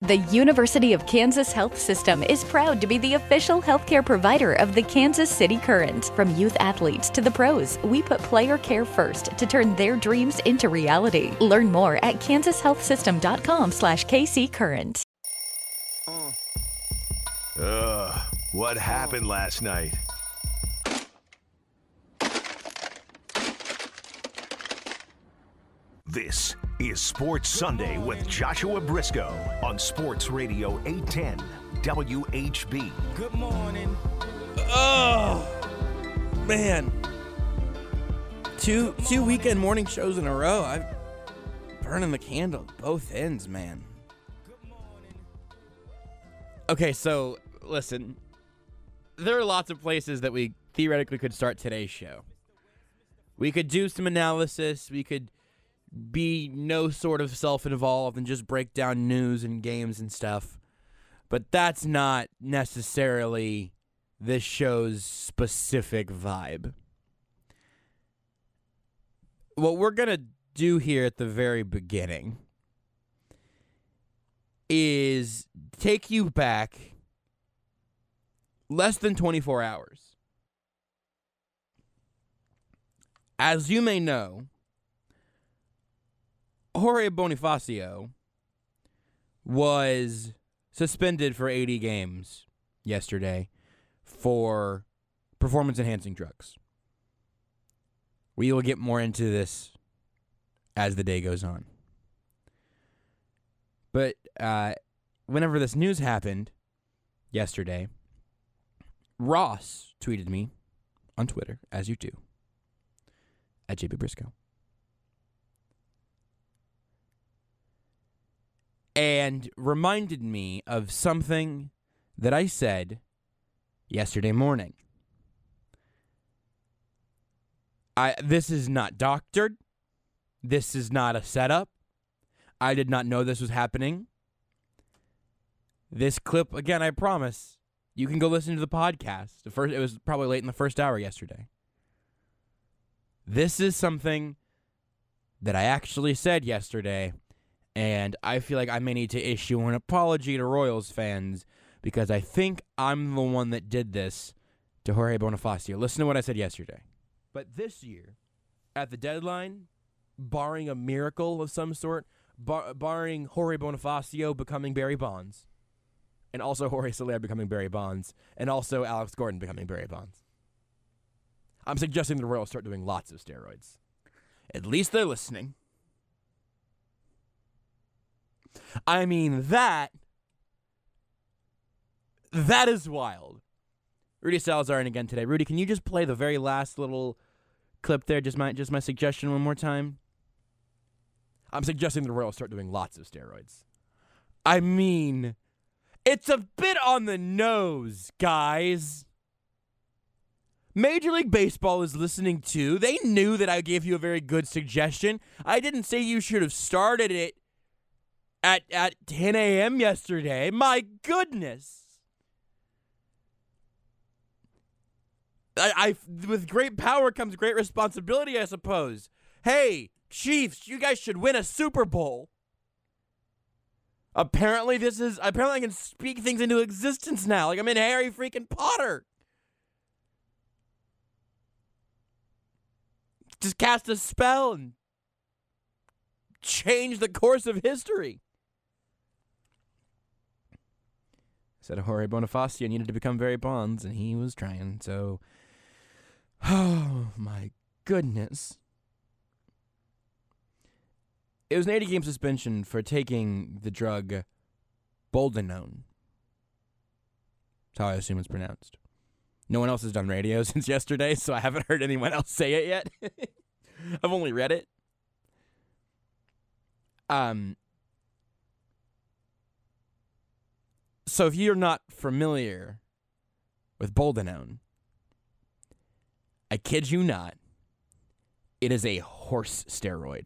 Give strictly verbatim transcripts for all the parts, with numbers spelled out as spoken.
The University of Kansas Health System is proud to be the official healthcare provider of the Kansas City Current. From youth athletes to the pros, we put player care first to turn their dreams into reality. Learn more at kansas health system dot com slash K C Current. Ugh, what happened last night? This is Sports Sunday with Joshua Briscoe on Sports Radio eight ten W H B. Good morning. Oh, man. Two two weekend morning shows in a row. I'm burning the candle at both ends, man. Okay, so listen. There are lots of places that we theoretically could start today's show. We could do some analysis. We could be no sort of self-involved and just break down news and games and stuff. But that's not necessarily this show's specific vibe. What we're going to do here at the very beginning is take you back less than twenty-four hours. As you may know, Jorge Bonifacio was suspended for eighty games yesterday for performance-enhancing drugs. We will get more into this as the day goes on. But uh, whenever this news happened yesterday, Ross tweeted me on Twitter, as you do, at J B Briscoe. And reminded me of something that I said yesterday morning. I this is not doctored. This is not a setup. I did not know this was happening. This clip, again, I promise, you can go listen to the podcast. The first, it was probably late in the first hour yesterday. This is something that I actually said yesterday. And I feel like I may need to issue an apology to Royals fans because I think I'm the one that did this to Jorge Bonifacio. Listen to what I said yesterday. But this year, at the deadline, barring a miracle of some sort, bar- barring Jorge Bonifacio becoming Barry Bonds, and also Jorge Soler becoming Barry Bonds, and also Alex Gordon becoming Barry Bonds, I'm suggesting the Royals start doing lots of steroids. At least they're listening. I mean, that, that is wild. Rudy Salazar in again today. Rudy, can you just play the very last little clip there? Just my just my suggestion one more time. I'm suggesting the Royals start doing lots of steroids. I mean, it's a bit on the nose, guys. Major League Baseball is listening too. They knew that I gave you a very good suggestion. I didn't say you should have started it At at ten a.m. yesterday. My goodness. I, I with great power comes great responsibility, I suppose. Hey, Chiefs, you guys should win a Super Bowl. Apparently this is apparently I can speak things into existence now. Like I'm in Harry freaking Potter. Just cast a spell and change the course of history. Said Jorge Bonifacio needed to become Barry Bonds, and he was trying, so... Oh, my goodness. It was an eighty-game suspension for taking the drug Boldenone. That's how I assume it's pronounced. No one else has done radio since yesterday, so I haven't heard anyone else say it yet. I've only read it. Um... So if you're not familiar with Boldenone, I kid you not, it is a horse steroid.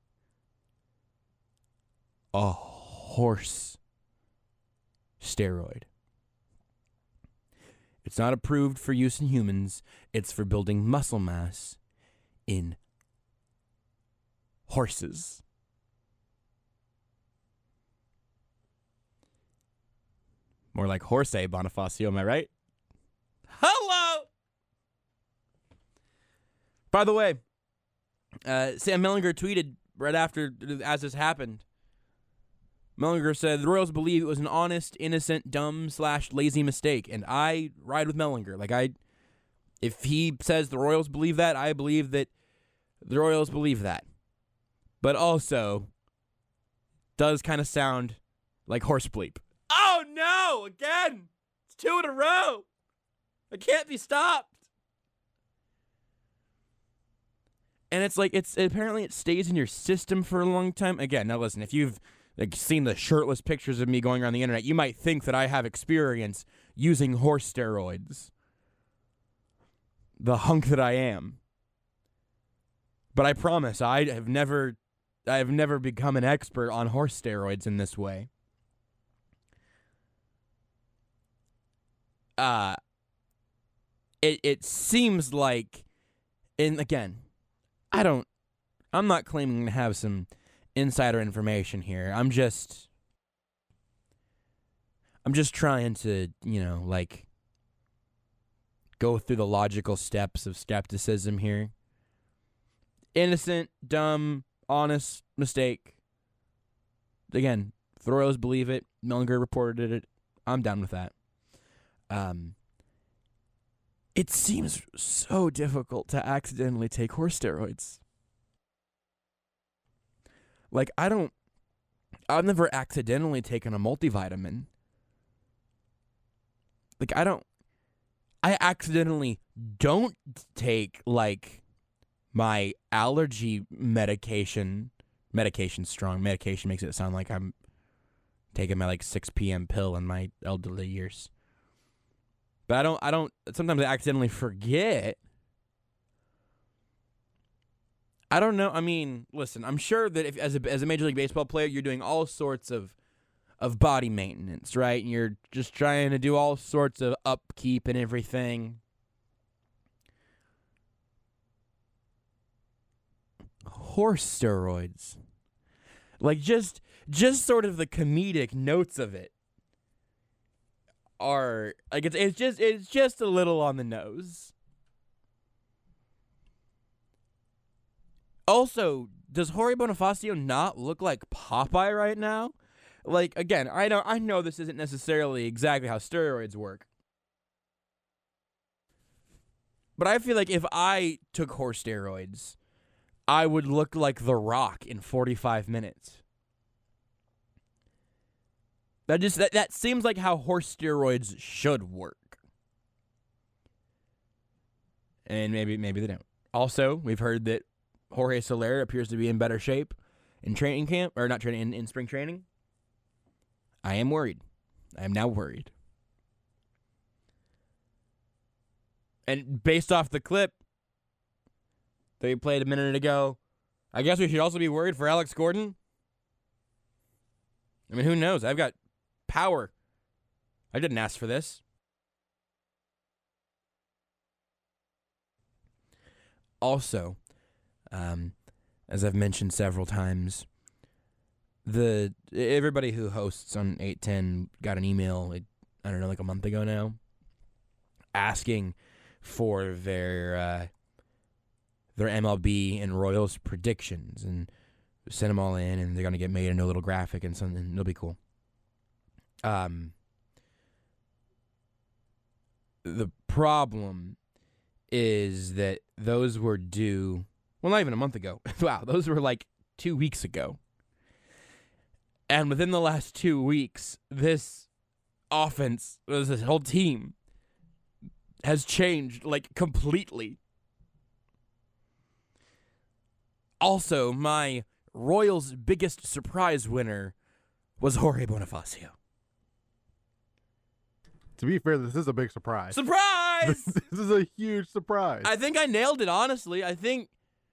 A horse steroid. It's not approved for use in humans. It's for building muscle mass in horses. More like Jorge Bonifacio, am I right? Hello! By the way, uh, Sam Mellinger tweeted right after, as this happened. Mellinger said, the Royals believe it was an honest, innocent, dumb slash lazy mistake. And I ride with Mellinger. Like, I, if he says the Royals believe that, I believe that the Royals believe that. But also, does kind of sound like horse bleep. Oh, no! Again! It's two in a row! I can't be stopped! And it's like, it's apparently it stays in your system for a long time. Again, now listen, if you've like seen the shirtless pictures of me going around the internet, you might think that I have experience using horse steroids. The hunk that I am. But I promise, I have never, I have never become an expert on horse steroids in this way. Uh, it it seems like, and again, I don't, I'm not claiming to have some insider information here. I'm just, I'm just trying to, you know, like, go through the logical steps of skepticism here. Innocent, dumb, honest mistake. Again, the Royals believe it. Mellinger reported it. I'm down with that. Um, it seems so difficult to accidentally take horse steroids. Like, I don't, I've never accidentally taken a multivitamin. Like, I don't, I accidentally don't take, like, my allergy medication. Medication's strong. Medication makes it sound like I'm taking my, like, six p.m. pill in my elderly years. But I don't, I don't, sometimes I accidentally forget. I don't know. I mean, listen, I'm sure that if as a, as a Major League Baseball player, you're doing all sorts of of body maintenance, right? And you're just trying to do all sorts of upkeep and everything. Horse steroids. Like, just just sort of the comedic notes of it are, like, it's it's just it's just a little on the nose. Also, does Jorge Bonifacio not look like Popeye right now? Like, again, I know I know this isn't necessarily exactly how steroids work. But I feel like if I took horse steroids, I would look like The Rock in forty-five minutes. That just that, that seems like how horse steroids should work. And maybe maybe they don't. Also, we've heard that Jorge Soler appears to be in better shape in training camp, or not training, in, in spring training. I am worried. I am now worried. And based off the clip that we played a minute ago, I guess we should also be worried for Alex Gordon. I mean, who knows? I've got power. I didn't ask for this. Also, um, as I've mentioned several times, the everybody who hosts on eight ten got an email, I don't know, like a month ago now, asking for their uh, their M L B and Royals predictions, and send them all in, and they're gonna get made into a little graphic and something. It'll be cool. Um, the problem is that those were due, well, not even a month ago. Wow, those were like two weeks ago. And within the last two weeks, this offense, this whole team, has changed, like, completely. Also, my Royals' biggest surprise winner was Jorge Bonifacio. To be fair, this is a big surprise. Surprise! This is a huge surprise. I think I nailed it, honestly. I think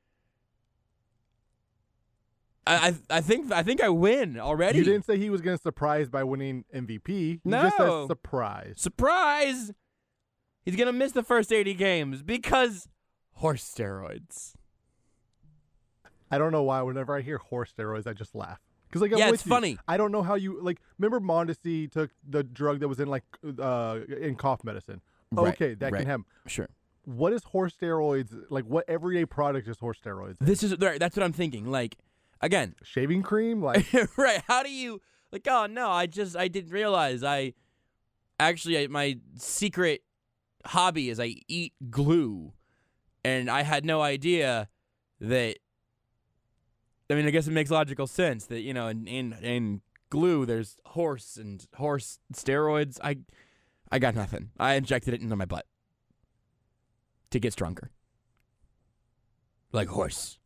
I I, I think I think I win already. You didn't say he was going to surprise by winning M V P. You No. just said surprise. Surprise! He's going to miss the first eighty games because horse steroids. I don't know why. Whenever I hear horse steroids, I just laugh. Because like I'm Yeah, with it's you. funny. I don't know how you like. Remember, Mondesi took the drug that was in like uh in cough medicine. Right, Okay, that right. can happen. Sure. What is horse steroids? Like, what everyday product is horse steroids? in? This is right, that's what I'm thinking. Like, again, Shaving cream? Like, right? How do you like? Oh no, I just I didn't realize. I actually I, my secret hobby is I eat glue, and I had no idea that. I mean, I guess it makes logical sense that you know, in in, in glue, there's horse and horse steroids. I I got nothing. I injected it into my butt to get stronger, like horse.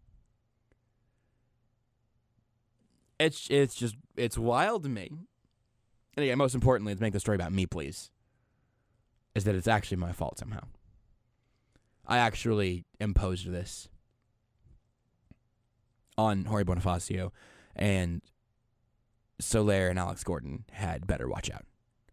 It's it's just it's wild to me. And again, most importantly, to make the story about me, please, is that it's actually my fault somehow. I actually imposed this on Jorge Bonifacio, and Soler and Alex Gordon had better watch out.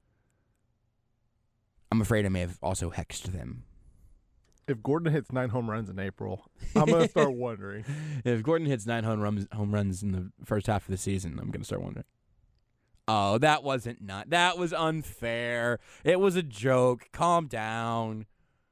I'm afraid I may have also hexed them. if Gordon hits nine home runs in April, I'm gonna start wondering. If Gordon hits nine home runs, home runs in the first half of the season, I'm gonna start wondering. Oh, that wasn't not. That was unfair. It was a joke. Calm down.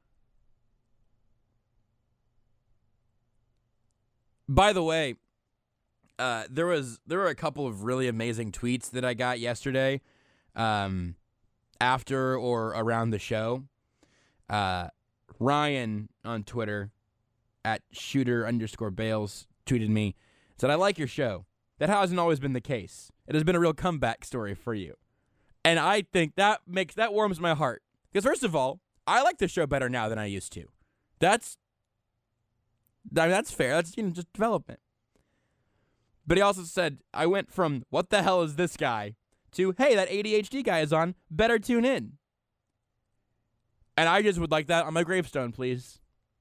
By the way, uh, there was there were a couple of really amazing tweets that I got yesterday, um, after or around the show. Uh, Ryan on Twitter at shooter underscore Bales tweeted me, said, "I like your show. That hasn't always been the case. It has been a real comeback story for you." And I think that makes that warms my heart. Because first of all, I like the show better now than I used to. That's I mean, that's fair. That's, you know, just development. But he also said, I went from, what the hell is this guy, to, hey, that A D H D guy is on, better tune in. And I just would like that on my gravestone, please.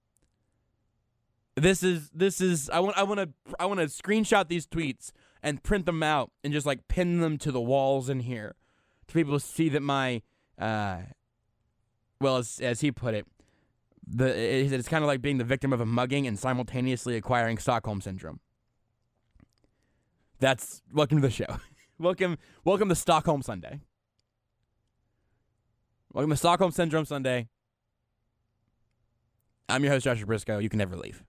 This is, this is, I want, I want to, I want to screenshot these tweets and print them out and just like pin them to the walls in here to people to see that my, uh, well, as, as he put it, The it, it's kind of like being the victim of a mugging and simultaneously acquiring Stockholm Syndrome. That's welcome to the show. welcome, welcome to Stockholm Sunday. Welcome to Stockholm Syndrome Sunday. I'm your host, Joshua Briscoe. You can never leave.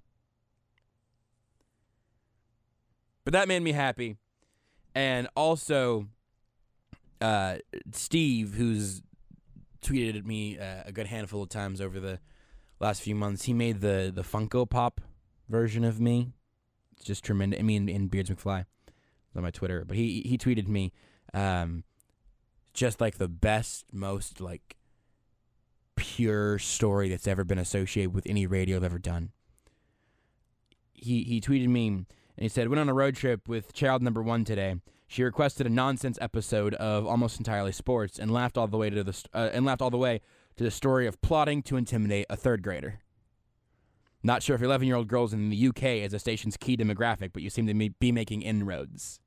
But that made me happy, and also, uh, Steve, who's tweeted at me uh, a good handful of times over the last few months, he made the, the Funko Pop version of me. It's just tremendous. I mean, in Beards McFly on my Twitter. But he he tweeted me um, just like the best, most like pure story that's ever been associated with any radio I've ever done. He he tweeted me and he said, went on a road trip with child number one today. She requested a nonsense episode of Almost Entirely Sports and laughed all the way to the uh, and laughed all the way. to the story of plotting to intimidate a third grader. Not sure if eleven-year-old girls in the U K is the station's key demographic, but you seem to be making inroads.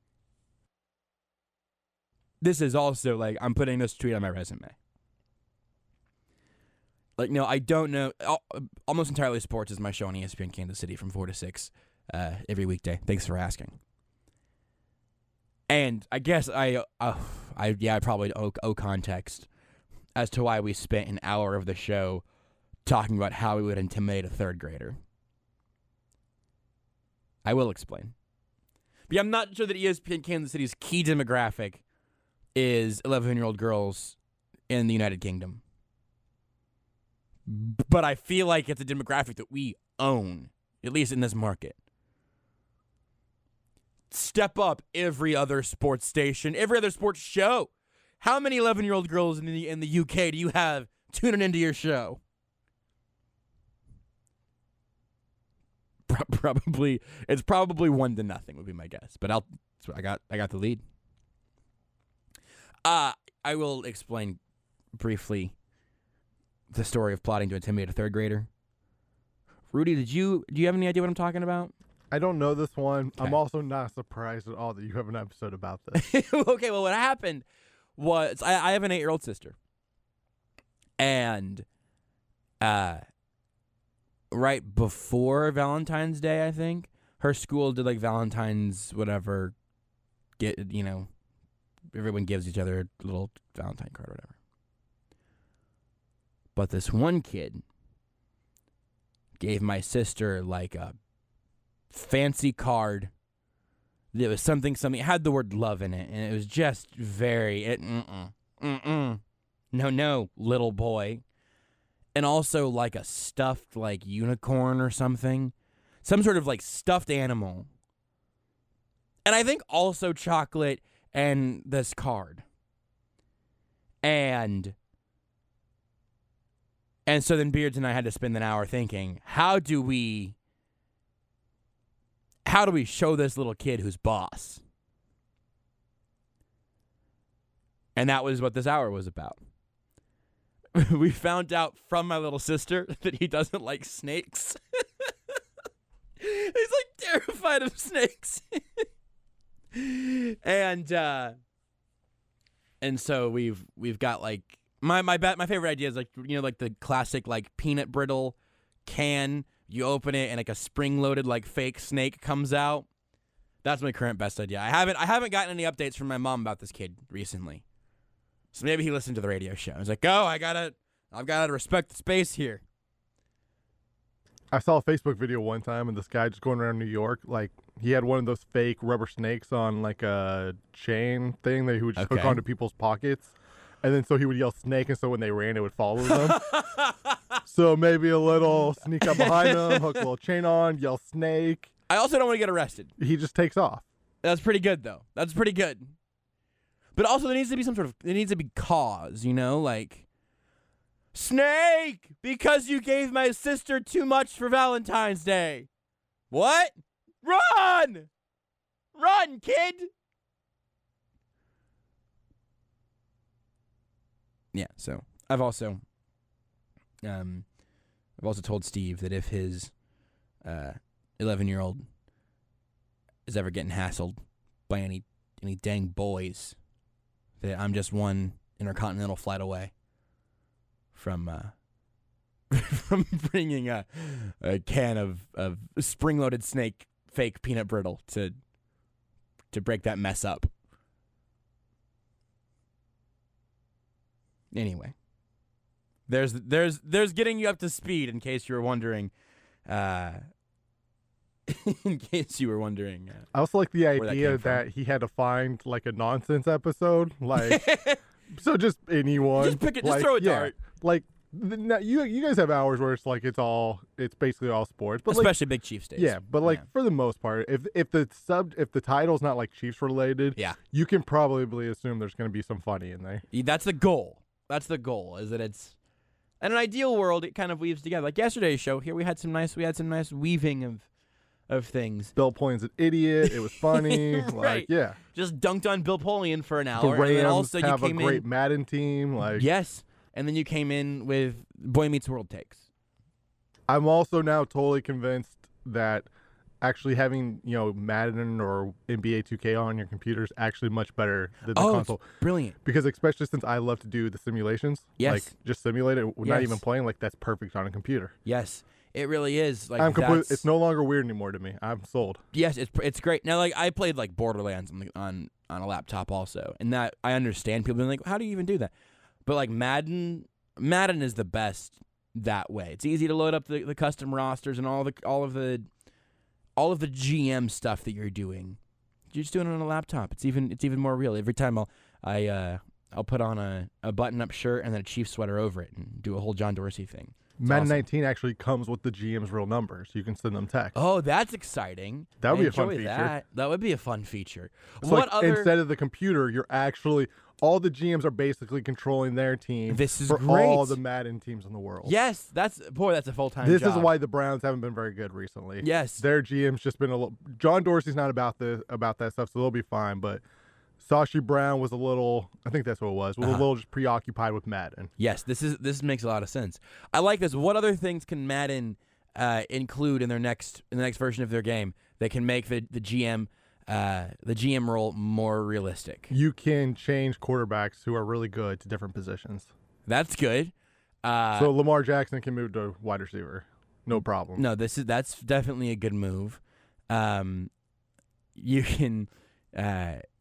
This is also like, I'm putting this tweet on my resume. Like, no, I don't know. Almost Entirely Sports is my show on E S P N Kansas City from four to six uh, every weekday. Thanks for asking. And I guess I, uh, I yeah, I probably owe, owe context as to why we spent an hour of the show talking about how we would intimidate a third grader. I will explain. But yeah, I'm not sure that E S P N Kansas City's key demographic is eleven-year-old girls in the United Kingdom. But I feel like it's a demographic that we own, at least in this market. Step up every other sports station, every other sports show. How many eleven-year-old girls in the in the U K do you have tuning into your show? Pro- probably it's probably one to nothing would be my guess. But I'll I got I got the lead. Uh I will explain briefly the story of plotting to intimidate a third grader. Rudy, did you do you have any idea what I'm talking about? I don't know this one. Okay. I'm also not surprised at all that you have an episode about this. Okay, well, what happened was I, I have an eight-year-old sister, and uh, right before Valentine's Day, I think her school did like Valentine's whatever get you know, everyone gives each other a little Valentine card or whatever. But this one kid gave my sister like a fancy card. It was something, something, it had the word love in it, and it was just very, it, mm-mm, mm-mm, no, no, little boy. And also like a stuffed like unicorn or something. Some sort of like stuffed animal. And I think also chocolate and this card. And and so then Beards and I had to spend an hour thinking, how do we how do we show this little kid who's boss? And that was what this hour was about. We found out from my little sister that he doesn't like snakes. He's like terrified of snakes. and uh and so we've we've got like my my ba- my favorite idea is like, you know, like the classic like peanut brittle can. You open it and like a spring loaded like fake snake comes out. That's my current best idea. I haven't I haven't gotten any updates from my mom about this kid recently. So maybe he listened to the radio show. He's like, "Oh, I gotta, I've gotta respect the space here." I saw a Facebook video one time, and this guy just going around New York, like he had one of those fake rubber snakes on like a chain thing that he would just Okay. hook onto people's pockets, and then so he would yell "snake," and so when they ran, it would follow them. So maybe a little sneak up behind them, hook a little chain on, yell "snake." I also don't want to get arrested. He just takes off. That's pretty good, though. That's pretty good. But also, there needs to be some sort of, there needs to be cause, you know, like, snake, because you gave my sister too much for Valentine's Day. What? Run! Run, kid! Yeah, so I've also, um, I've also told Steve that if his uh, eleven-year-old is ever getting hassled by any any dang boys, that I'm just one intercontinental flight away from uh, from bringing a, a can of, of spring-loaded snake fake peanut brittle to to break that mess up. Anyway, there's there's there's getting you up to speed in case you were wondering. Uh, in case you were wondering. Uh, I also like the that idea came from. that, he had to find like a nonsense episode, like so just anyone, Just pick it- just like, throw a yeah, dart. Like the, now you you guys have hours where it's like it's all it's basically all sports, but like, especially Big Chiefs days. yeah, but like Yeah. for the most part, if if the sub if the title's not like Chiefs related, Yeah. you can probably assume there's going to be some funny in there. That's the goal. That's the goal, is that it's in an ideal world it kind of weaves together. Like yesterday's show, here we had some nice we had some nice weaving of of things. Bill Polian's an idiot. It was funny. Right. Like yeah, Just dunked on Bill Polian for an the hour, and then Rams also have you a came great in. Madden team. Like Yes, and then you came in with Boy Meets World takes. I'm also now totally convinced that actually having, you know, Madden or N B A two K on your computer is actually much better than the Oh, console. it's brilliant. Because especially since I love to do the simulations, Yes. like just simulate it, not Yes. even playing, like that's perfect on a computer. Yes, it really is. Like I'm complete, that's- it's no longer weird anymore to me. I'm sold. Yes, it's it's great. Now, like I played like Borderlands on the, on on a laptop also, and that I understand people being like, "How do you even do that?" But like Madden, Madden is the best that way. It's easy to load up the, the custom rosters and all the all of the all of the G M stuff that you're doing. You're just doing it on a laptop. It's even it's even more real. Every time I'll I uh, I'll put on a, a button up shirt and then a Chiefs sweater over it and do a whole John Dorsey thing. It's Madden awesome. nineteen actually comes with the G M's real numbers. You can send them text. Oh, that's exciting. That would I be a fun enjoy feature. That. that would be a fun feature. So, what like, other? instead of the computer, you're actually all the G Ms are basically controlling their team. This is for great. all the Madden teams in the world. Yes, that's boy. That's a full time. This job. is why the Browns haven't been very good recently. Yes. Their G M's just been a little. John Dorsey's not about the about that stuff, so they'll be fine. But Sashi Brown was a little. I think that's what it was. Was Uh-huh. a little just preoccupied with Madden. Yes, this is this makes a lot of sense. I like this. What other things can Madden uh, include in their next in the next version of their game that can make the the G M uh, the G M role more realistic? You can change quarterbacks who are really good to different positions. That's good. Uh, So Lamar Jackson can move to wide receiver, no problem. no, this is that's definitely a good move. Um, you can uh,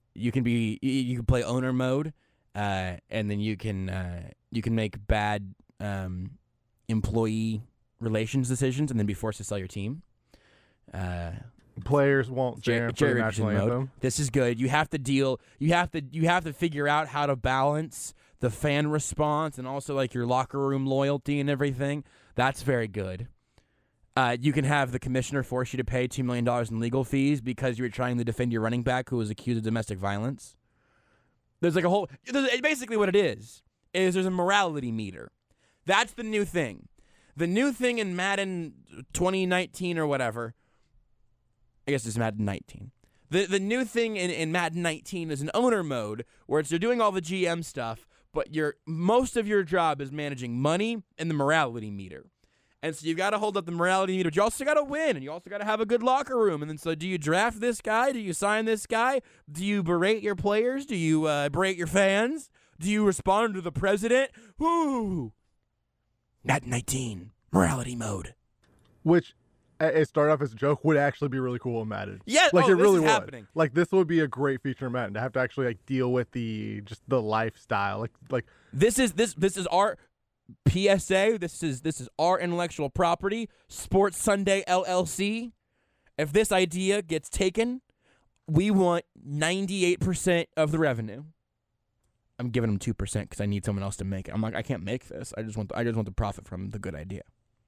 you can be you, you can play owner mode, uh, and then you can uh, you can make bad um, employee relations decisions, and then be forced to sell your team. Uh, Players won't Jer- stand for the Jerry national Richardson anthem. mode. This is good. You have to deal. You have to. You have to figure out how to balance the fan response and also like your locker room loyalty and everything. That's very good. Uh, you can have the commissioner force you to pay two million dollars in legal fees because you were trying to defend your running back who was accused of domestic violence. There's like a whole. There's, basically, what it is is there's a morality meter. That's the new thing. The new thing in Madden twenty nineteen or whatever. I guess it's Madden nineteen. The the new thing in, in Madden nineteen is an owner mode where it's you're doing all the G M stuff, but your most of your job is managing money and the morality meter. And so you've got to hold up the morality meter, but you also got to win, and you also got to have a good locker room. And then so do you draft this guy? Do you sign this guy? Do you berate your players? Do you uh, berate your fans? Do you respond to the president? Woo! Madden nineteen, morality mode. Which, uh, it started off as a joke, would actually be really cool in Madden. Yeah, like oh, it this really is would. happening. Like this would be a great feature in Madden to have to actually like deal with the just the lifestyle. Like like This is this this is our P S A. This is this is our intellectual property. Sports Sunday L L C. If this idea gets taken, we want ninety-eight percent of the revenue. I'm giving them two percent because I need someone else to make it. I'm like, I can't make this. I just want the, I just want the profit from the good idea.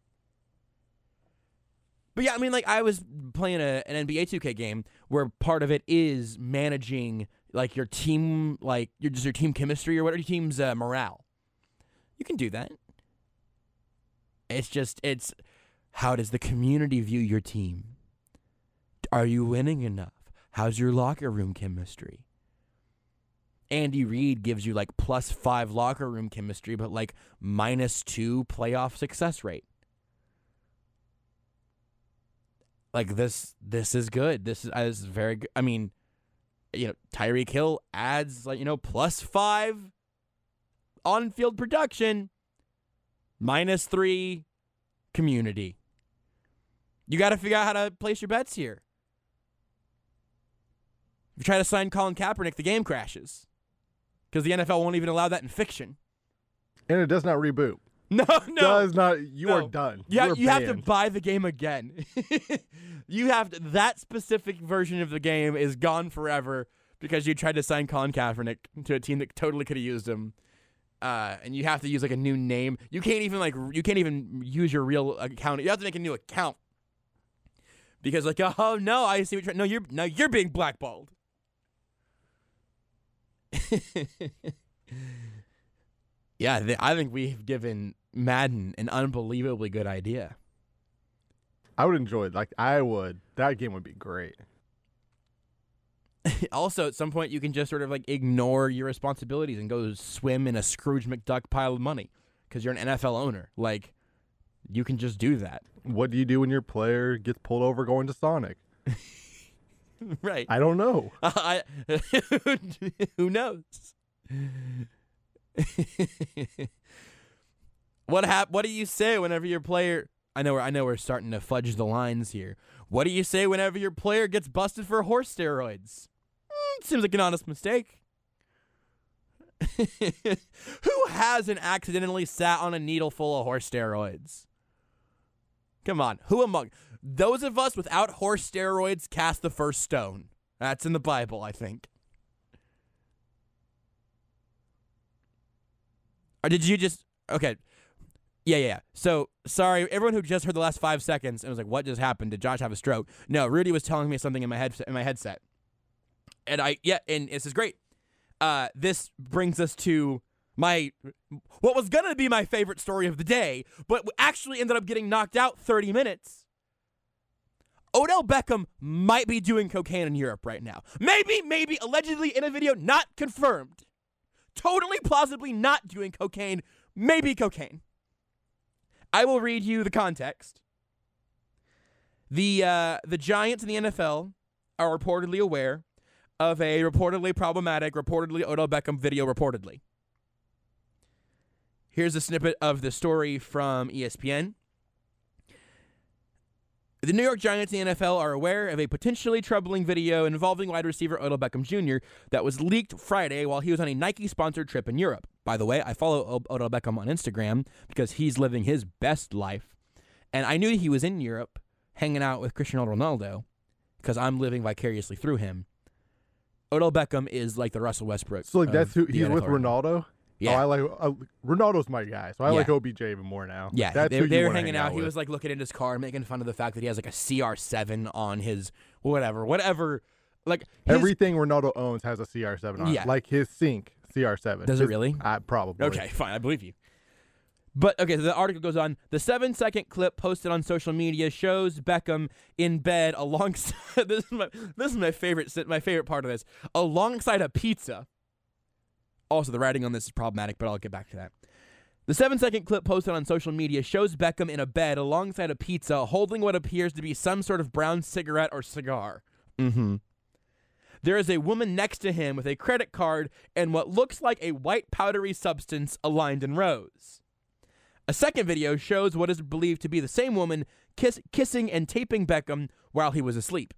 But yeah, I mean, like I was playing a, an N B A two K game where part of it is managing like your team, like your just your team chemistry or whatever, your team's uh, morale. You can do that. It's just it's how does the community view your team? Are you winning enough? How's your locker room chemistry? Andy Reid gives you like plus five locker room chemistry, but like minus two playoff success rate. Like this, this is good. This is, uh, this is very good. I mean, you know, Tyreek Hill adds like, you know, plus five on-field production, minus three community. You got to figure out how to place your bets here. If you try to sign Colin Kaepernick, the game crashes because the N F L won't even allow that in fiction. and it does not reboot. No, no. Does not. You No. are done. Yeah, you, you, you are have to banned. buy the game again. You have to, that specific version of the game is gone forever because you tried to sign Colin Kaepernick to a team that totally could have used him. Uh, and you have to use like a new name. You can't even like you can't even use your real account. You have to make a new account because like oh no, I see what you're no you're no you're being blackballed. Yeah, th- I think we've given Madden an unbelievably good idea. I would enjoy it. Like I would. That game would be great. Also, at some point, you can just sort of like ignore your responsibilities and go swim in a Scrooge McDuck pile of money because you're an N F L owner. Like, you can just do that. What do you do when your player gets pulled over going to Sonic? Right. I don't know. I, who knows? What hap- What do you say whenever your player? I know. We're, I know we're starting to fudge the lines here. What do you say whenever your player gets busted for horse steroids? Mm, seems like an honest mistake. Who hasn't accidentally sat on a needle full of horse steroids? Come on. Who among those of us without horse steroids cast the first stone? That's in the Bible, I think. Or did you just... Okay. Yeah, yeah, yeah. So, sorry, everyone who just heard the last five seconds and was like, what just happened? Did Josh have a stroke? No, Rudy was telling me something in my head in my headset. And I, yeah, and this is great. Uh, this brings us to my, what was going to be my favorite story of the day, but actually ended up getting knocked out thirty minutes. Odell Beckham might be doing cocaine in Europe right now. Maybe, maybe, allegedly in a video, not confirmed. Totally plausibly not doing cocaine, maybe cocaine. I will read you the context. The uh, the Giants in the N F L are reportedly aware of a reportedly problematic, reportedly Odell Beckham video reportedly. Here's a snippet of the story from E S P N. The New York Giants and the N F L are aware of a potentially troubling video involving wide receiver Odell Beckham Junior that was leaked Friday while he was on a Nike-sponsored trip in Europe. By the way, I follow o- Odell Beckham on Instagram because he's living his best life. And I knew he was in Europe hanging out with Cristiano Ronaldo because I'm living vicariously through him. Odell Beckham is like the Russell Westbrook. So like that's who the he's N F L with right now. Ronaldo. Yeah. Oh, I like uh, Ronaldo's my guy, so I Yeah. like O B J even more now. Yeah, that's they, who you they were wanna hanging hang out. He with. was like looking in his car, making fun of the fact that he has like a C R seven on his whatever, whatever. Like his, Everything Ronaldo owns has a C R seven on Yeah. it. Like his sink C R seven. Does it His- really? Uh, probably. Okay, fine, I believe you. But okay, so the article goes on. The seven-second clip posted on social media shows Beckham in bed alongside. this is my this is my favorite my favorite part of this. Alongside a pizza. Also, the writing on this is problematic, but I'll get back to that. The seven-second clip posted on social media shows Beckham in a bed alongside a pizza, holding what appears to be some sort of brown cigarette or cigar. Mm-hmm. There is a woman next to him with a credit card and what looks like a white powdery substance aligned in rows. A second video shows what is believed to be the same woman kiss, kissing and taping Beckham while he was asleep.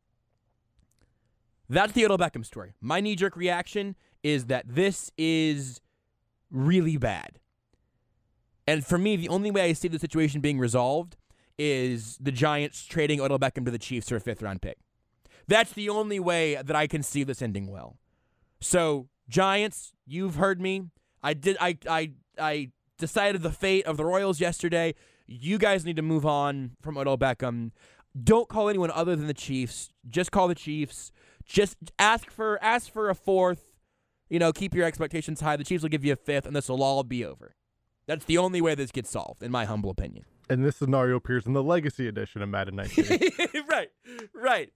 That's the Odell Beckham story. My knee-jerk reaction is that this is really bad. And for me, the only way I see the situation being resolved is the Giants trading Odell Beckham to the Chiefs for a fifth-round pick. That's the only way that I can see this ending well. So, Giants, you've heard me. I did. I I I decided the fate of the Royals yesterday. You guys need to move on from Odell Beckham. Don't call anyone other than the Chiefs. Just call the Chiefs. Just ask for ask for a fourth. You know, keep your expectations high. The Chiefs will give you a fifth, and this will all be over. That's the only way this gets solved, in my humble opinion. And this scenario appears in the Legacy edition of Madden nineteen. right, right.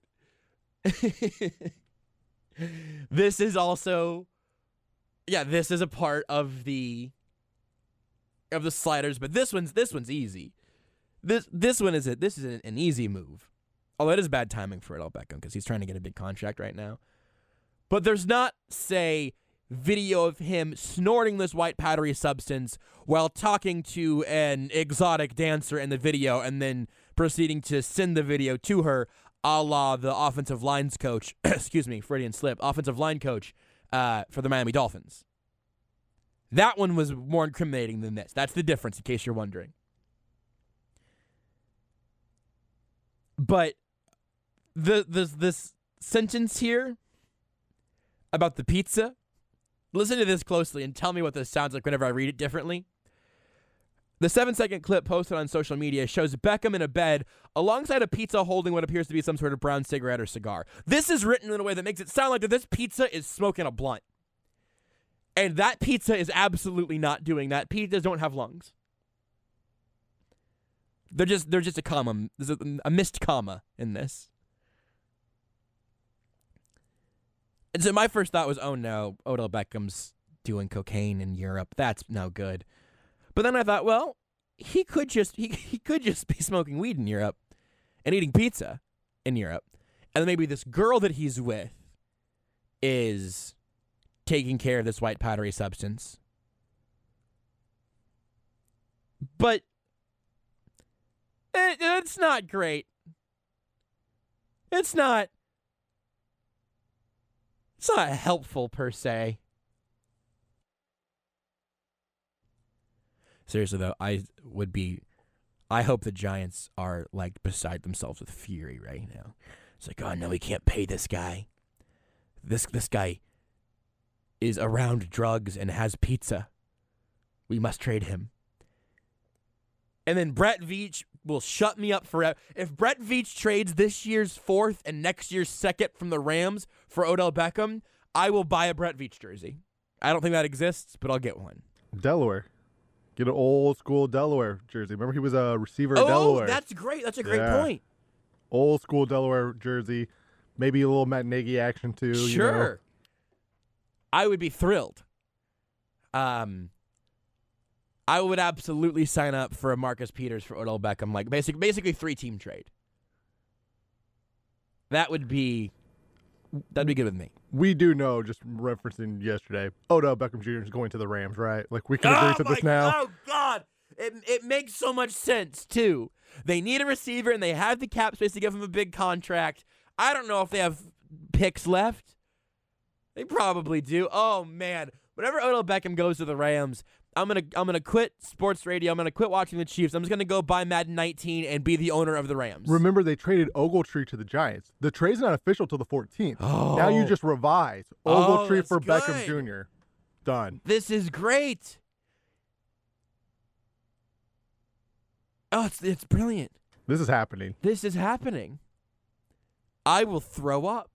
This is also, yeah, this is a part of the of the sliders, but this one's this one's easy. This this one is it. This is an, an easy move. Although it is bad timing for Odell Beckham because he's trying to get a big contract right now. But there's not, say, video of him snorting this white powdery substance while talking to an exotic dancer in the video and then proceeding to send the video to her, a la the offensive lines coach, excuse me, Freudian slip, offensive line coach uh, for the Miami Dolphins. That one was more incriminating than this. That's the difference, in case you're wondering. But the this this sentence here about the pizza, listen to this closely and tell me what this sounds like whenever I read it differently. The seven-second clip posted on social media shows Beckham in a bed alongside a pizza holding what appears to be some sort of brown cigarette or cigar. This is written in a way that makes it sound like that this pizza is smoking a blunt. And that pizza is absolutely not doing that. Pizzas don't have lungs. They're just they're just a comma. There's a, a missed comma in this. And so my first thought was, oh no, Odell Beckham's doing cocaine in Europe. That's no good. But then I thought, well, he could just he, he could just be smoking weed in Europe and eating pizza in Europe. And then maybe this girl that he's with is taking care of this white powdery substance. But it, it's not great. It's not It's not helpful per se. Seriously though, I would be I hope the Giants are like beside themselves with fury right now. It's like, oh no, we can't pay this guy. This this guy is around drugs and has pizza. We must trade him. And then Brett Veach will shut me up forever. If Brett Veach trades this year's fourth and next year's second from the Rams for Odell Beckham, I will buy a Brett Veach jersey. I don't think that exists, but I'll get one. Delaware. Get an old school Delaware jersey. Remember he was a receiver oh, at Delaware. that's great. That's a great Yeah. point. Old school Delaware jersey. Maybe a little Matt Nagy action too. Sure. You know? I would be thrilled. Um, I would absolutely sign up for a Marcus Peters for Odell Beckham, like basic, basically three-team trade. That would be, that'd be good with me. We do know, just referencing yesterday, Odell Beckham Junior is going to the Rams, right? Like we can agree oh to my, this now. Oh God, it it makes so much sense too. They need a receiver, and they have the cap space to give him a big contract. I don't know if they have picks left. They probably do. Oh, man. Whenever Odell Beckham goes to the Rams, I'm gonna I'm gonna quit sports radio. I'm gonna quit watching the Chiefs. I'm just gonna go buy Madden nineteen and be the owner of the Rams. Remember, they traded Ogletree to the Giants. The trade's not official till the fourteenth. Oh. Now you just revise Oh, Ogletree that's for good. Beckham Junior Done. This is great. Oh, it's it's brilliant. This is happening. This is happening. I will throw up.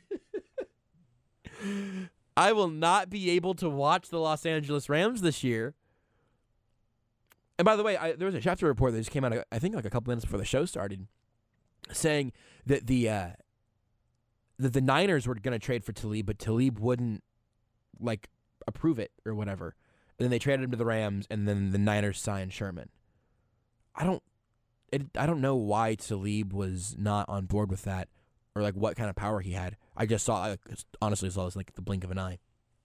I will not be able to watch the Los Angeles Rams this year. And by the way, I, there was a chapter report that just came out, I think, like a couple minutes before the show started, saying that the uh, that the Niners were going to trade for Talib, but Talib wouldn't like approve it or whatever. And then they traded him to the Rams, and then the Niners signed Sherman. I don't, it, I don't know why Talib was not on board with that, or like what kind of power he had. I just saw, I honestly saw this like the blink of an eye.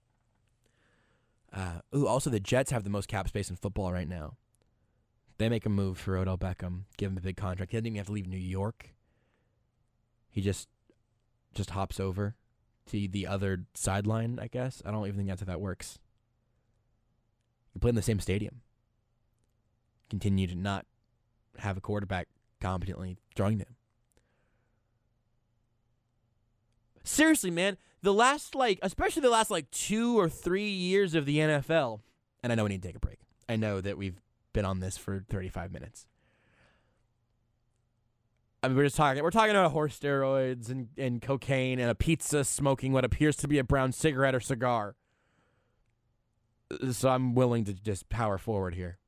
Uh, ooh, also the Jets have the most cap space in football right now. They make a move for Odell Beckham, give him a big contract. He doesn't even have to leave New York. He just, just hops over to the other sideline, I guess. I don't even think that's how that works. You play in the same stadium. Continue to not have a quarterback competently throwing them. Seriously, man, the last, like, especially the last, like, two or three years of the N F L, and I know we need to take a break. I know that we've been on this for thirty-five minutes. I mean, we're just talking, we're talking about horse steroids and, and cocaine and a pizza smoking what appears to be a brown cigarette or cigar. So I'm willing to just power forward here.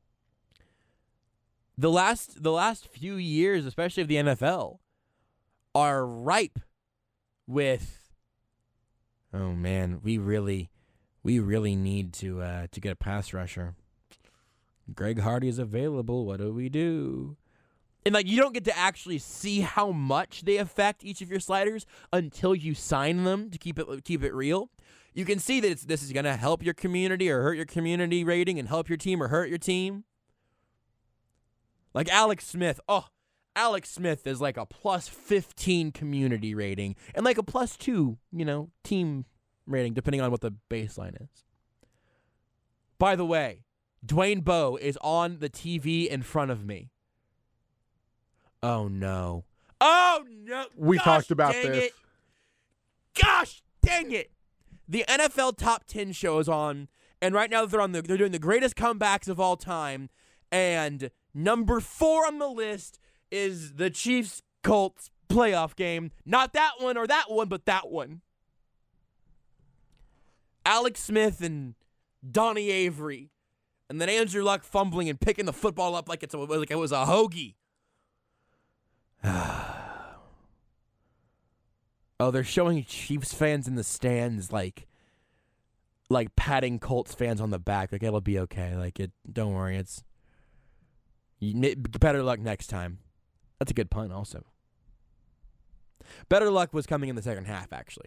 The last, the last few years, especially of the N F L, are ripe with, oh man, we really, we really need to uh, to get a pass rusher. Greg Hardy is available. What do we do? And like, you don't get to actually see how much they affect each of your sliders until you sign them to keep it keep it real. You can see that it's, this is going to help your community or hurt your community rating, and help your team or hurt your team. Like Alex Smith, oh. Alex Smith is like a plus fifteen community rating and like a plus two, you know, team rating, depending on what the baseline is. By the way, Dwayne Bowe is on the T V in front of me. Oh, no. Oh, no. We Gosh, talked about dang this. It. Gosh, dang it. The N F L Top ten show is on, and right now they're on the, they're doing the greatest comebacks of all time, and number four on the list is the Chiefs-Colts playoff game. Not that one or that one, but that one. Alex Smith and Donnie Avery. And then Andrew Luck fumbling and picking the football up like, it's a, like it was a hoagie. Oh, they're showing Chiefs fans in the stands like like patting Colts fans on the back. Like, it'll be okay. Like, it. Don't worry. It's you, better luck next time. That's a good pun also. Better luck was coming in the second half, actually.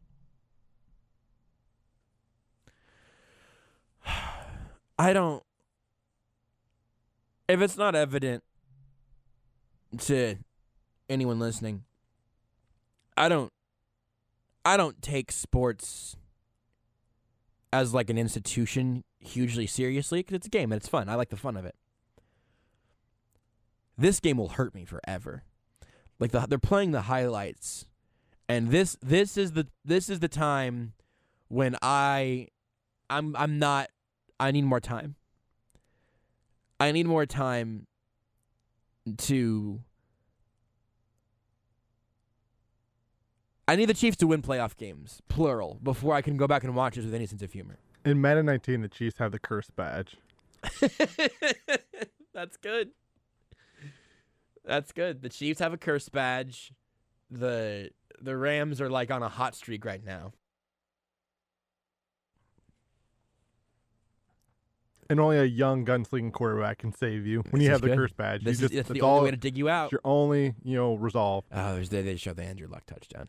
I don't... If it's not evident to anyone listening, I don't... I don't take sports as like an institution hugely seriously, because it's a game and it's fun. I like the fun of it. This game will hurt me forever. Like the, they're playing the highlights, and this this is the this is the time when I I'm I'm not I need more time. I need more time to I need the Chiefs to win playoff games, plural, before I can go back and watch this with any sense of humor. In Madden nineteen, the Chiefs have the curse badge. That's good. That's good. The Chiefs have a curse badge. The the Rams are like on a hot streak right now. And only a young gunslinging quarterback can save you when This you is have the good. curse badge. This you is just, that's that's the only all, way to dig you out. it's your only, you know, resolve. Oh, there's they, they show the Andrew Luck touchdown.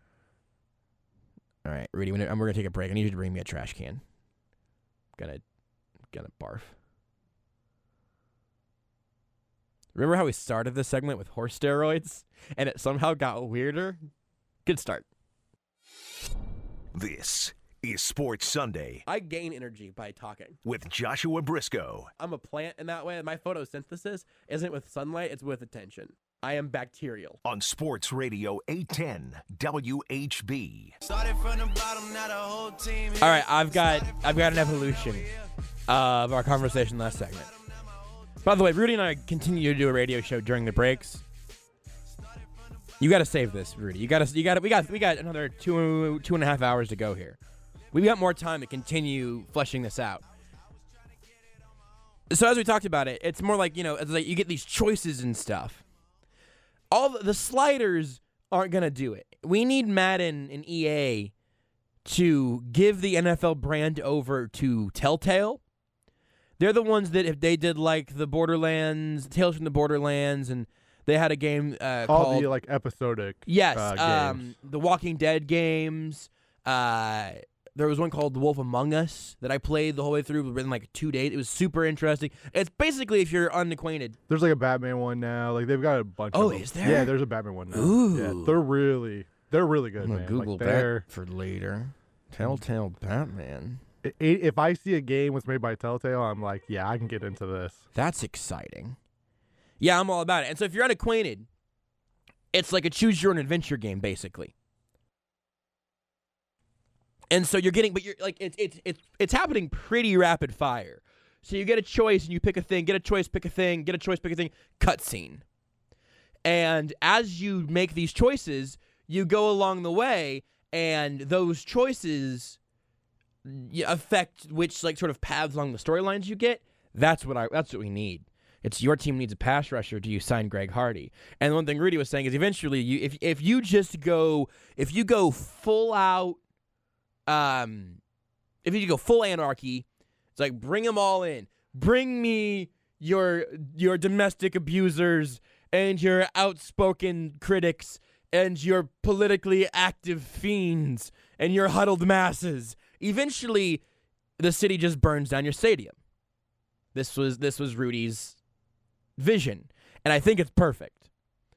All right, Rudy, we're gonna, we're gonna take a break. I need you to bring me a trash can. Gonna, gonna barf. Remember how we started this segment with horse steroids and it somehow got weirder? Good start. This is Sports Sunday I gain energy by talking. with Joshua Briscoe. I'm a plant in that way. My photosynthesis isn't with sunlight, it's with attention. I am bacterial. On Sports Radio eight ten W H B. Started from the bottom, now the whole team. All right, I've got I've got an evolution of our conversation last segment. By the way, Rudy and I continue to do a radio show during the breaks. You got to save this, Rudy. You got to you got we got we got another two two and a half hours to go here. We've got more time to continue fleshing this out. So as we talked about it, it's more like, you know, it's like you get these choices and stuff. All the, the sliders aren't going to do it. We need Madden and E A to give the N F L brand over to Telltale. They're the ones that if they did like the Borderlands, Tales from the Borderlands, and they had a game uh, All called... the like episodic Yes, uh, um, games. the Walking Dead games. Uh, there was one called The Wolf Among Us that I played the whole way through within like two days. It was super interesting. It's basically if you're unacquainted. There's like a Batman one now. Like they've got a bunch. Oh, of them. is there? Yeah, there's a Batman one now. Ooh. Yeah, they're really, they're really good, I'm gonna man. Google like, they're, that for later. Telltale Batman. i- i- If I see a game that's made by Telltale, I'm like, yeah, I can get into this. That's exciting. Yeah, I'm all about it. And so if you're unacquainted, it's like a choose-your-own-adventure game, basically. And so you're getting, but you're like, it's it's it's it's happening pretty rapid fire. So you get a choice and you pick a thing, get a choice, pick a thing, get a choice, pick a thing, cutscene. And as you make these choices, you go along the way, and those choices y- affect which like sort of paths along the storylines you get. That's what I. That's what we need. It's your team needs a pass rusher. Do you sign Greg Hardy? And one thing Rudy was saying is eventually, you if if you just go if you go full out. Um, if you go full anarchy, it's like bring them all in. Bring me your your domestic abusers and your outspoken critics and your politically active fiends and your huddled masses. Eventually, the city just burns down your stadium. This was this was Rudy's vision, and I think it's perfect.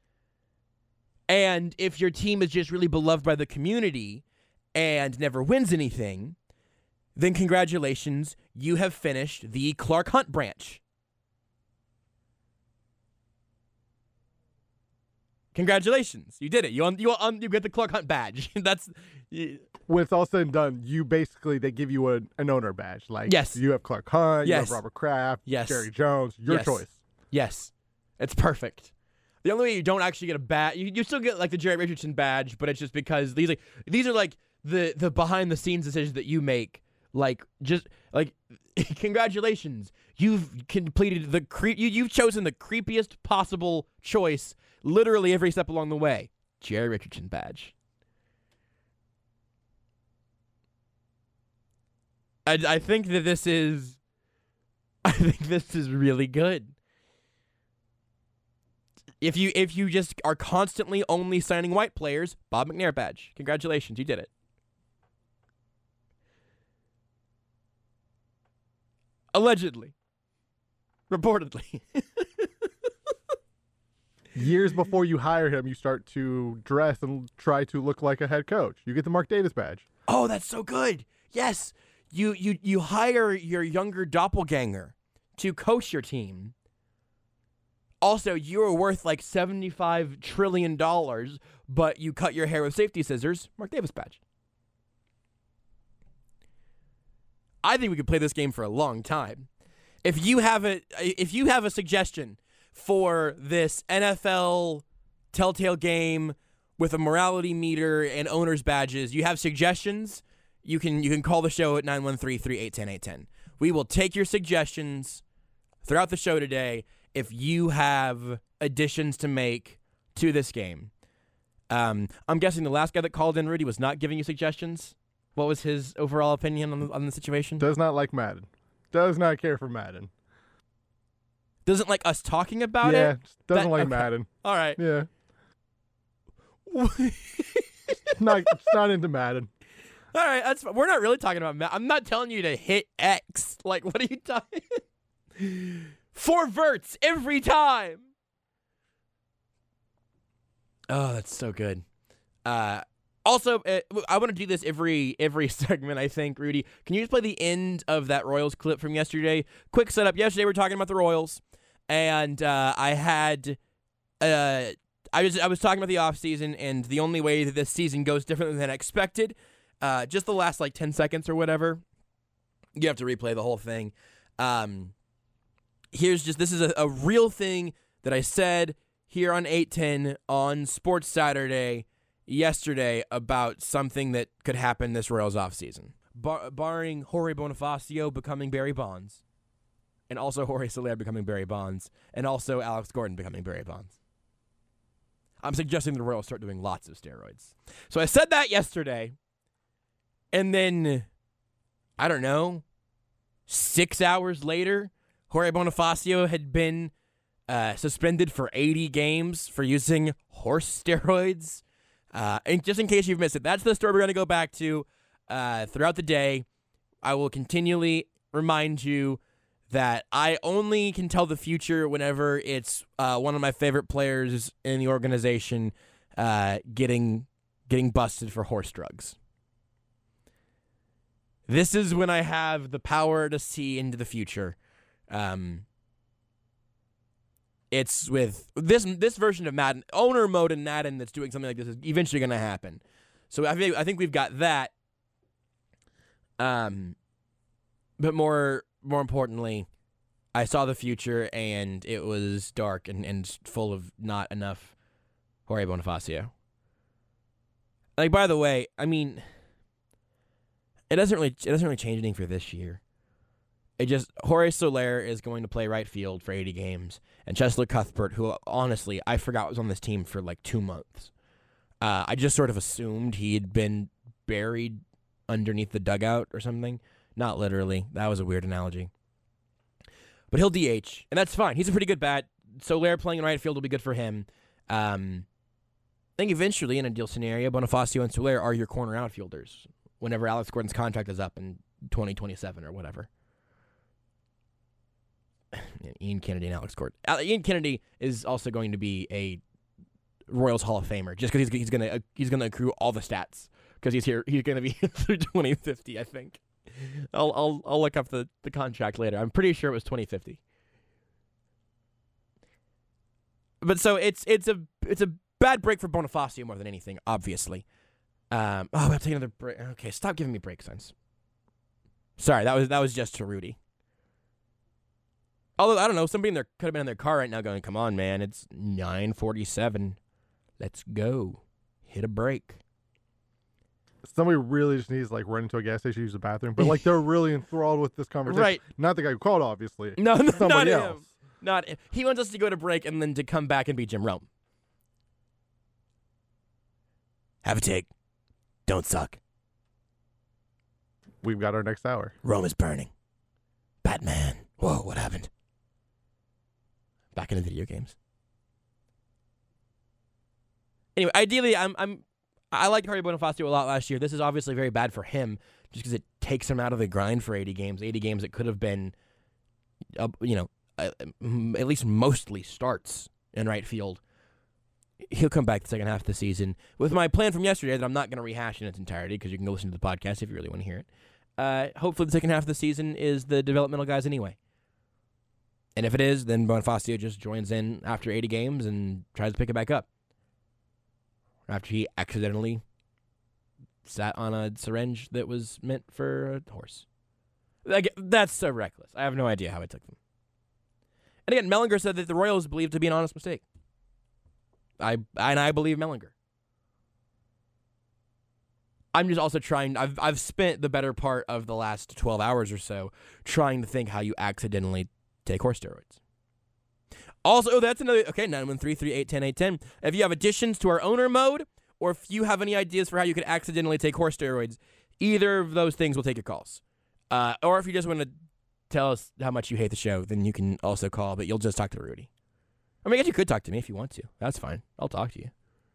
And if your team is just really beloved by the community and never wins anything, then congratulations, you have finished the Clark Hunt branch. Congratulations, you did it. You un- you un- you get the Clark Hunt badge. That's y- When it's all said and done, you basically they give you a, an owner badge. Like Yes. you have Clark Hunt, you Yes. have Robert Kraft, Yes. Jerry Jones, your Yes. choice. yes, it's perfect. The only way you don't actually get a badge, you, you still get like the Jerry Richardson badge, but it's just because these like these are like the the behind the scenes decisions that you make. Like just like congratulations, you've completed the cre- you you've chosen the creepiest possible choice literally every step along the way. Jerry Richardson badge. I I think that this is I think this is really good. If you if you just are constantly only signing white players, Bob McNair badge. Congratulations, you did it. Allegedly. Reportedly. Years before you hire him, you start to dress and try to look like a head coach. You get the Mark Davis badge. Oh, that's so good. Yes. You you you hire your younger doppelganger to coach your team. Also, you are worth like seventy-five trillion dollars, but you cut your hair with safety scissors. Mark Davis badge. I think we could play this game for a long time. If you have a if you have a suggestion for this N F L Telltale game with a morality meter and owner's badges, you have suggestions, you can you can call the show at nine one three, three eight one zero, eight one zero. We will take your suggestions throughout the show today if you have additions to make to this game. Um, I'm guessing the last guy that called in, Rudy, was not giving you suggestions. What was his overall opinion on the, on the situation? Does not like Madden. Does not care for Madden. Doesn't like us talking about yeah, it? just doesn't That- like okay. Madden. All right. Yeah, not it's not into Madden. All right, that's we're not really talking about Matt. I'm not telling you to hit X. Like, what are you talking? Four verts every time. Oh, that's so good. Uh, also, uh, I want to do this every every segment, I think, Rudy. Can you just play the end of that Royals clip from yesterday? Quick setup. Yesterday we were talking about the Royals, and uh, I had... Uh, I was I was talking about the offseason, and the only way that this season goes differently than expected, uh, just the last, like, ten seconds or whatever, you have to replay the whole thing. Um, here's just, this is a, a real thing that I said here on eight ten on Sports Saturday yesterday about something that could happen this Royals offseason. Bar- barring Jorge Bonifacio becoming Barry Bonds, and also Jorge Soler becoming Barry Bonds, and also Alex Gordon becoming Barry Bonds. I'm suggesting the Royals start doing lots of steroids. So I said that yesterday, and then, I don't know, six hours later, Jorge Bonifacio had been uh, suspended for eighty games for using horse steroids. Uh, and just in case you've missed it, that's the story we're going to go back to uh, throughout the day. I will continually remind you that I only can tell the future whenever it's uh, one of my favorite players in the organization uh, getting getting busted for horse drugs. This is when I have the power to see into the future. Um, it's with this this version of Madden, owner mode in Madden that's doing something like this is eventually going to happen. So I think I think we've got that. Um, but more. More importantly, I saw the future, and it was dark and, and full of not enough Jorge Bonifacio. Like, by the way, I mean, it doesn't really it doesn't really change anything for this year. It just Jorge Soler is going to play right field for eighty games, and Cheslor Cuthbert, who honestly I forgot was on this team for like two months. Uh, I just sort of assumed he'd been buried underneath the dugout or something. Not literally. That was a weird analogy. But he'll D H, and that's fine. He's a pretty good bat. Soler playing in right field will be good for him. Um, I think eventually, in a deal scenario, Bonifacio and Soler are your corner outfielders whenever Alex Gordon's contract is up in twenty twenty-seven or whatever. Ian Kennedy and Alex Gordon. Ian Kennedy is also going to be a Royals Hall of Famer just because he's, he's going to he's going to accrue all the stats because he's here. He's going to be through twenty fifty, I think. I'll I'll I'll look up the, the contract later. I'm pretty sure it was twenty fifty. But so it's it's a it's a bad break for Bonifacio more than anything, obviously. Um, oh, we have to take another break. Okay, stop giving me break signs. Sorry, that was that was just to Rudy. Although I don't know, somebody in there could have been in their car right now going, "Come on, man, it's nine forty-seven. Let's go. Hit a break." Somebody really just needs to, like, run into a gas station, use the bathroom, but, like, they're really enthralled with this conversation. Right. Not the guy who called, obviously. No, no somebody not else. him. Not him. He wants us to go to break and then to come back and be Jim Rome. Have a take. Don't suck. We've got our next hour. Rome is burning. Batman. Whoa, what happened? Back into video games. Anyway, ideally, I'm I'm I liked Jorge Bonifacio a lot last year. This is obviously very bad for him, just because it takes him out of the grind for eighty games. eighty games that could have been, uh, you know, uh, at least mostly starts in right field. He'll come back the second half of the season with my plan from yesterday that I'm not going to rehash in its entirety because you can go listen to the podcast if you really want to hear it. Uh, hopefully, the second half of the season is the developmental guys anyway. And if it is, then Bonifacio just joins in after eighty games and tries to pick it back up. After he accidentally sat on a syringe that was meant for a horse. Like, that's so reckless. I have no idea how I took them. And again, Mellinger said that the Royals believed to be an honest mistake. I and I believe Mellinger. I'm just also trying, I've I've spent the better part of the last twelve hours or so trying to think how you accidentally take horse steroids. Also, oh, that's another, okay, nine one three, three eight one zero, eight one zero. If you have additions to our owner mode, or if you have any ideas for how you could accidentally take horse steroids, either of those things will take your calls. Uh, or if you just want to tell us how much you hate the show, then you can also call, but you'll just talk to Rudy. I mean, I guess you could talk to me if you want to. That's fine. I'll talk to you.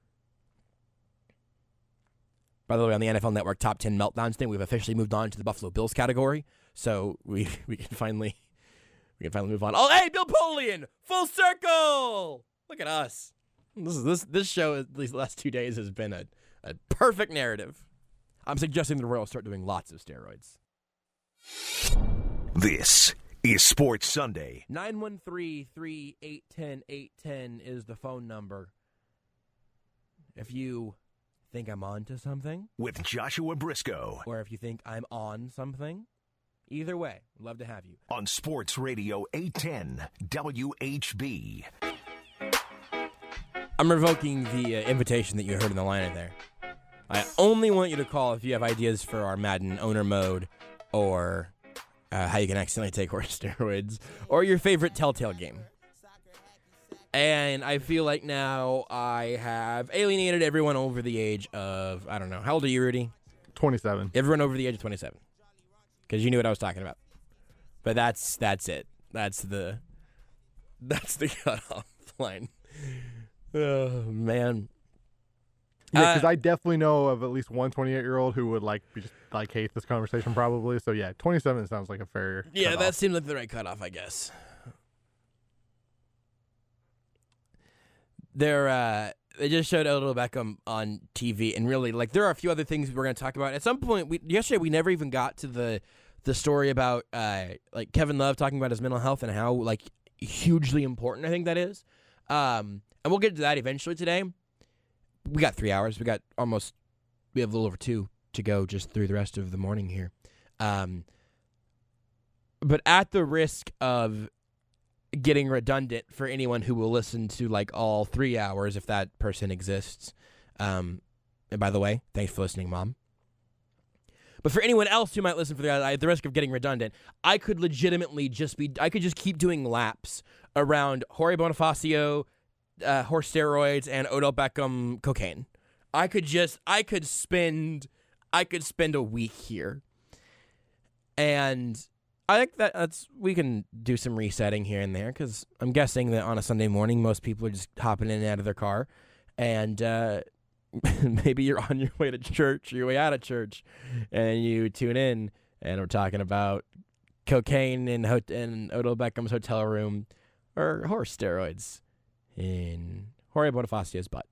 By the way, on the N F L Network Top ten Meltdowns thing, we've officially moved on to the Buffalo Bills category, so we, we can finally... We can finally move on. Oh, hey, Bill Polian! Full circle! Look at us. This is this this show at least the last two days has been a, a perfect narrative. I'm suggesting the Royals start doing lots of steroids. This is Sports Sunday. nine one three, three eight one zero, eight one zero is the phone number. If you think I'm on to something, With Joshua Briscoe or if you think I'm on something, either way, love to have you. on Sports Radio eight ten W H B. I'm revoking the uh, invitation that you heard in the liner there. I only want you to call if you have ideas for our Madden owner mode or uh, how you can accidentally take horse steroids or your favorite Telltale game. And I feel like now I have alienated everyone over the age of, I don't know, how old are you, Rudy? twenty-seven. Everyone over the age of twenty-seven. Because you knew what I was talking about. But that's that's it. That's the that's the cutoff line. Oh, man. Yeah, because Uh, I definitely know of at least one twenty-eight-year-old who would like be just like hate this conversation probably. So yeah, twenty-seven sounds like a fair. Yeah, cutoff. that seemed like the right cutoff, I guess. They're, uh, they just showed Odell Beckham on T V, and really, like, there are a few other things we're going to talk about. At some point, we, yesterday, we never even got to the the story about, uh, like, Kevin Love talking about his mental health and how, like, hugely important I think that is. Um, and we'll get to that eventually today. We got three hours. We got almost, we have a little over two to go just through the rest of the morning here. Um, but at the risk of getting redundant for anyone who will listen to like all three hours, if that person exists. Um, and by the way, thanks for listening, Mom. But for anyone else who might listen for the at the risk of getting redundant, I could legitimately just be, I could just keep doing laps around Jorge Bonifacio, uh, horse steroids, and Odell Beckham cocaine. I could just, I could spend, I could spend a week here. And I think that that's we can do some resetting here and there because I'm guessing that on a Sunday morning, most people are just hopping in and out of their car. And uh, maybe you're on your way to church or your way out of church and you tune in and we're talking about cocaine in, ho- in Odell Beckham's hotel room or horse steroids in Jorge Bonifacio's butt.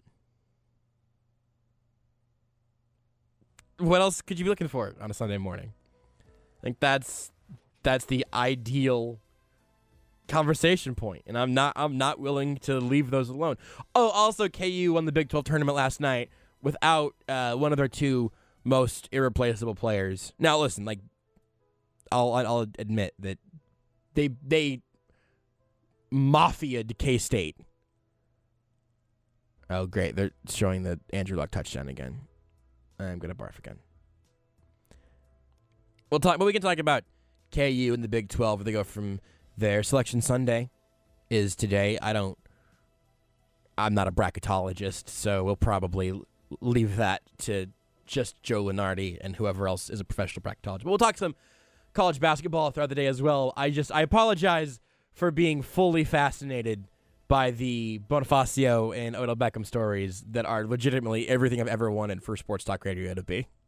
What else could you be looking for on a Sunday morning? I think that's that's the ideal conversation point, and I'm not I'm not willing to leave those alone. Oh, also K U won the Big twelve tournament last night without uh, one of their two most irreplaceable players. Now, listen, like I'll I'll admit that they they mafia'd K-State. Oh, great! They're showing the Andrew Luck touchdown again. I'm gonna barf again. We'll talk, but we can talk about K U and the Big twelve, where they go from there. Selection Sunday is today. I don't, I'm not a bracketologist, so we'll probably leave that to just Joe Lunardi and whoever else is a professional bracketologist. But we'll talk some college basketball throughout the day as well. I just, I apologize for being fully fascinated by the Bonifacio and Odell Beckham stories that are legitimately everything I've ever wanted for Sports Talk Radio to be.